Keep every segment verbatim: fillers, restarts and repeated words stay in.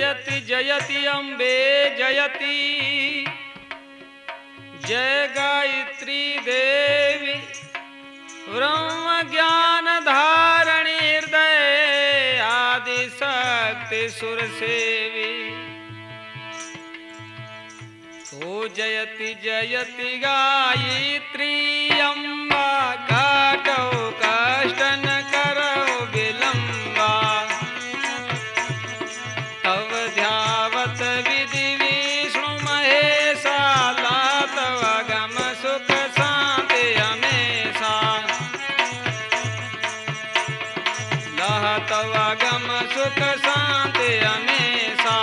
जयति जयति अम्बे जयति जय गायत्री देवी ब्रह्म ज्ञान धारणी हृदय आदि शक्ति सुर सेवी। तो जयति जयति गायत्री अम्बा काटो कष्ट न करो विलंबा। तव ध्यावत विधि विष्णु महेशा लातव गम सुख शांति हमेशा। लहतव गम सुख शांति हमेशा।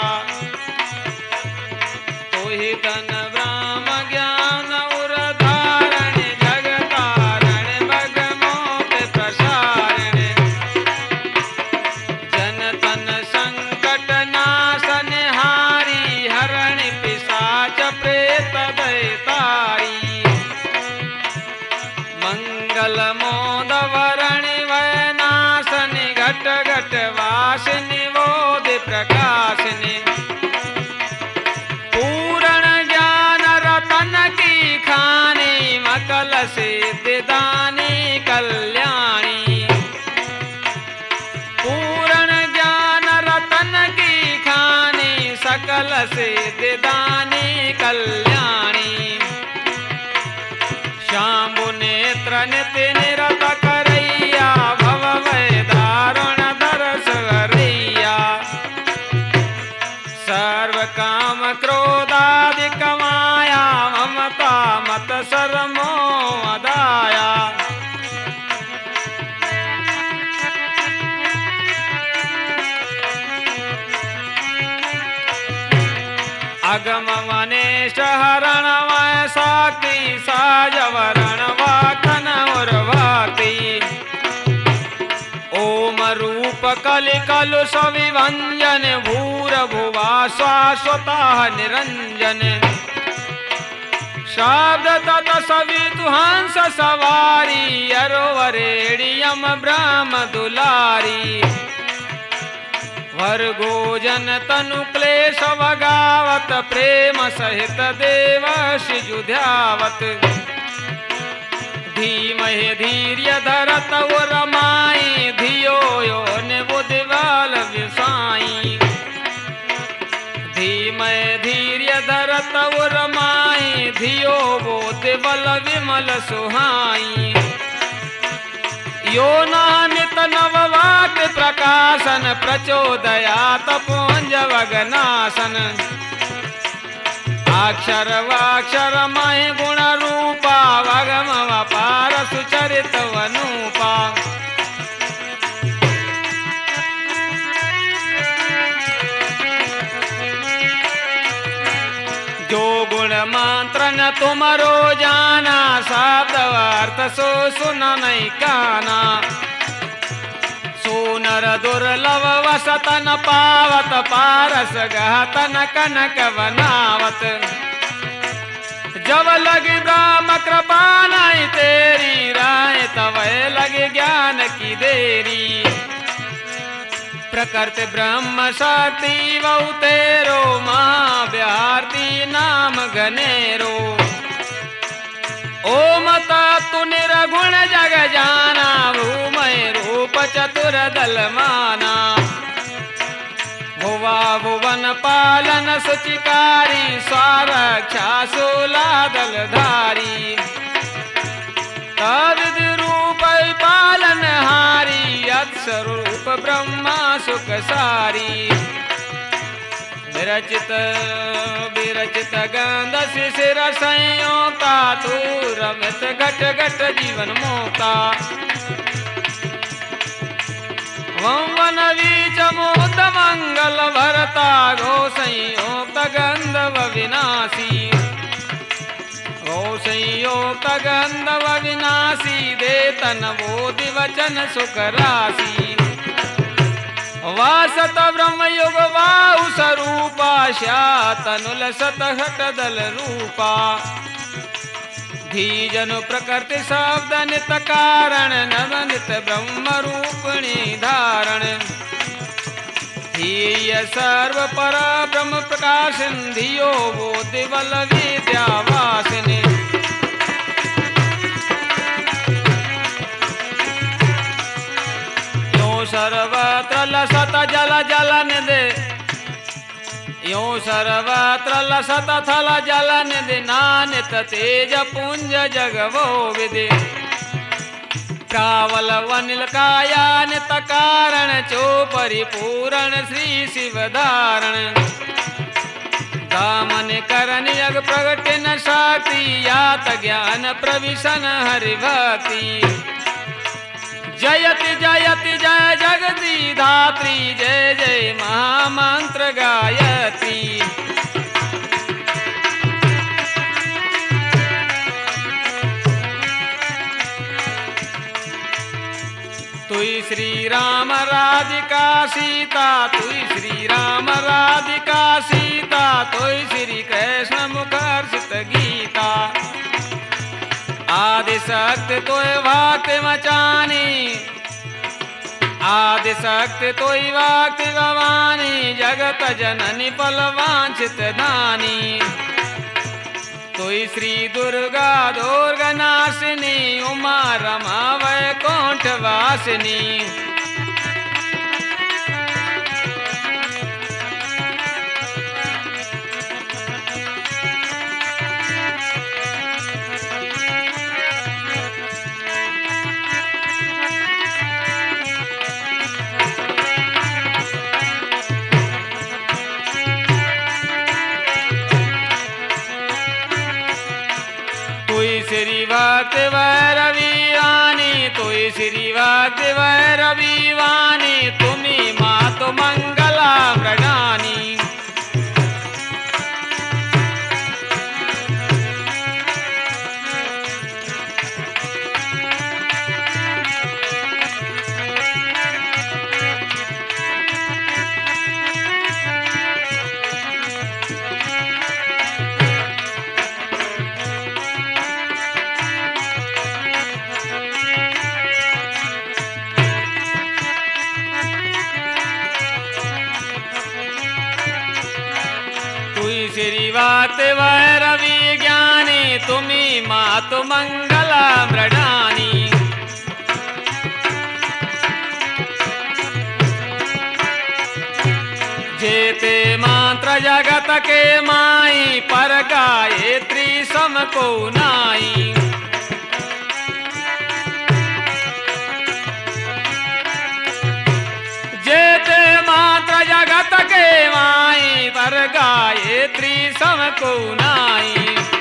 तो ही धन ब्रह्म ज्ञान उर धारण जग तारण भग मोक्ष प्रसारण। जन तन संकट नाशन हारी हरण पिशाच प्रेत दैतारी। मंगल मोद वरण वै नाशनि घट घट वासिनि बोध प्रकाशिनी। मकल सिद्धिदानी कल्याणी। पूर्ण ज्ञान रतन की खानी सकल सिद्धिदानी कल्याणी। शांभु नेत्र नित्य निरत करैया भव वै दारुण दरस हरैया। सर्व काम क्रोधादि कमाया ममता मत सरमो अदाया। अगम वनेश हरण वै साक्षी साज वरण वाकन उर्वाती। ओम रूप कलि कलु सविभंजन भूर भुवा शाश्वता निरंजन। शब्द तत सवितु हंस सवारी अरोवरेणियम ब्रह्म दुलारी। वर्गोजन तनु क्लेश वगावत प्रेम सहित देवशि जुध्यावत। धीमहि धीर्य धरत रमाई धियो यो निबुधि बल विसाई। धीमहि धीर्य धरत रमाई धियो बोध बल विमल सुहाई। यो नामित नववाक प्रकाशन प्रचोदयात पुंज वगनाशन। अक्षर वाक्षर मय गुण रूपा वगम वपार सुचरित वनूपा। जो गुण मंत्र न तुमरो जाना शब्द अर्थ सो सुन नहीं काना। सोनर दुर्लभ वसतन पावत पारस गहतन कनक बनावत। जब लगी ब्रह्म कृपा नहीं तेरी राय तब लगे ज्ञान की देरी। प्रकृति ब्रह्म शक्ति बहु तेरो माँ व्याहृति नाम घनेरो। ओम तत्तु निर्गुण जग जाना भूमय रूप चतुर दल माना। भुवा भुवन पालन सुचिकारी स्वारक्षा सूला दल धारी। तद रूप पालन हारी अक्षरूप ब्रह्मा सुख सारी। विरचित विरचित गंध शिशिर संयोक्ता तू रमित घट घट जीवन मोक्ता। वन बीच मोद मंगल भरता गो संयोक्त गंधव विनाशी। गो संयोक्त गंधव विनाशी दे तन बोधि वचन सुख राशि। वासत ब्रह्म युग वाहु स्वरूपा श्यातनुल सत हट दल रूपा। धीजनु प्रकृति शब्द नित कारण नव नित ब्रह्म रूपिणी धारण। धीय सर्व पर ब्रह्म प्रकाश धियो वो दिवल विद्यावासिनी यो सर्वत्र लसत जल जल निधि यो सर्वत्र लसत थल जल निधि नानित तेज पुंज जगवो विधि कावल वनिल कायानित कारण चो परिपूरण श्री शिव धारण दामन करन यग प्रगट न शक्ति यात ज्ञान प्रविशन हरि भक्ति जयति जयति जय जगदी धात्री जय जय महामंत्र गायत्री तुई श्री राम राधिका सीता तुई श्री राम राधिका सीता तुई श्री कृष्ण मुखर्षित गीता आदि शक्ति तोय भक्ति मचानी आदि शक्ति तोय भक्ति भवानी जगत जननी फल वांछित दानी तुई श्री दुर्गा दुर्गा नाशिनी उमा रमा वैकुंठ वासिनी श्री भक्ति भैरवी वाणी तुई श्री भक्ति भैरवी वाणी तुम्ही मातु मंगला मृडानी श्री भक्ति भैरवी ज्ञानी तुम्ही मातु मंगला मृडानी जेते मंत्र जगत के माई पर गायत्री सम को नाई जेते मंत्र जगत के माई पर गायत्री सम को नाई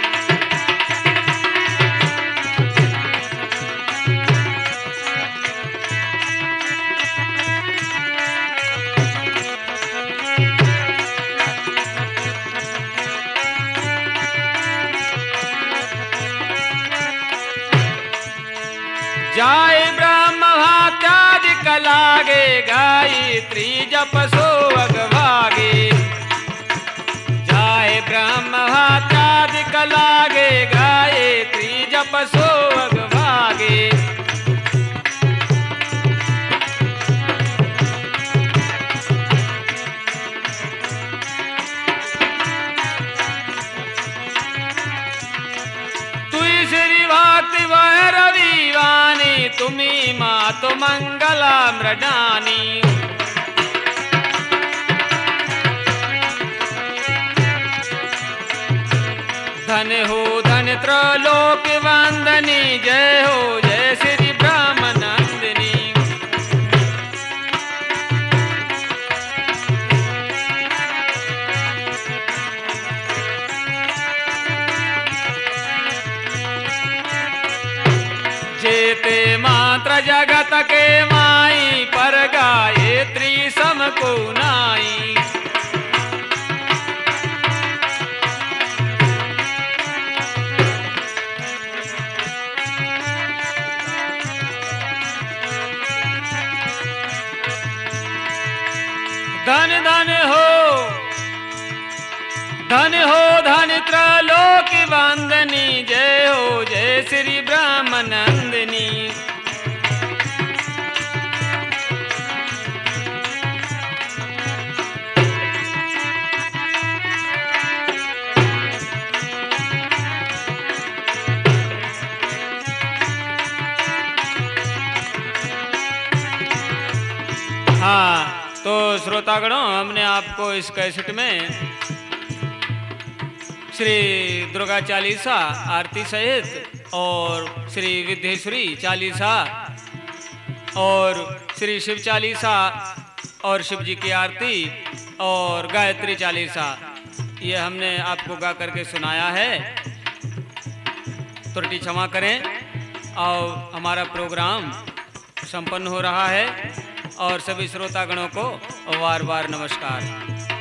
जाय ब्रह्म हत्यादिक लागे गायत्री जप सो अगभागे जाय ब्रह्म हत्यादिक लागे गायत्री जप सो अगभागे तुई श्री भक्ति भैरवी वाणी तुम्ही मातु मंगला मृडानी धन हो धन त्रलोक वंदनी जय हो जय श्री ब्रह्मनंदिनी जेते मात्र जगत के माई पर गायत्री सम को नाई धन धन हो धन हो धन त्रलोक वंदनी जय हो जय श्री ब्रह्मनंदिनी तो श्रोतागणों, हमने आपको इस कैसेट में श्री दुर्गा चालीसा आरती सहित और श्री विद्येश्वरी चालीसा और श्री शिव चालीसा और शिव जी की आरती और गायत्री चालीसा ये हमने आपको गा करके सुनाया है। त्रुटि क्षमा करें। और हमारा प्रोग्राम संपन्न हो रहा है और सभी श्रोतागणों को बार बार नमस्कार।